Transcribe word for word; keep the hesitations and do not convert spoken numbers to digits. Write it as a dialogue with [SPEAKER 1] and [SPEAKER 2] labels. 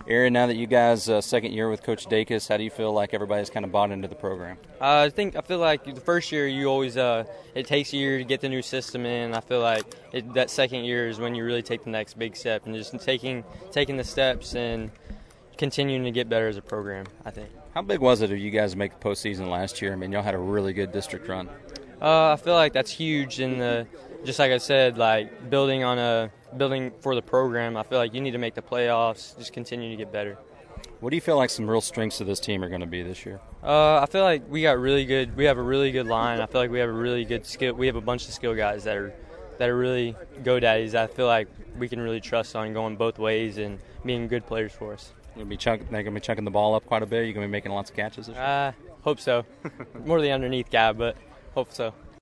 [SPEAKER 1] Aaron, now that you guys uh, second year with Coach Dacus, how do you feel like everybody's kind of bought into the program?
[SPEAKER 2] Uh, I think I feel like the first year you always uh, it takes a year to get the new system in. I feel like it, that second year is when you really take the next big step and just taking taking the steps and continuing to get better as a program, I think.
[SPEAKER 1] How big was it of you guys make the postseason last year? I mean, y'all had a really good district run.
[SPEAKER 2] Uh, I feel like that's huge in the just like I said, like building on a building for the program. I feel like you need to make the playoffs, just continue to get better.
[SPEAKER 1] What do you feel like some real strengths of this team are going to be this year?
[SPEAKER 2] Uh, I feel like we got really good. We have a really good line. I feel like we have a really good skill. We have a bunch of skill guys that are that are really GoDaddies. I feel like we can really trust on going both ways and being good players for us.
[SPEAKER 1] You're gonna be chunk, they're going to be chunking the ball up quite a bit. You're going to be making lots of catches this year.
[SPEAKER 2] Uh, hope so. More the underneath guy, but hope so.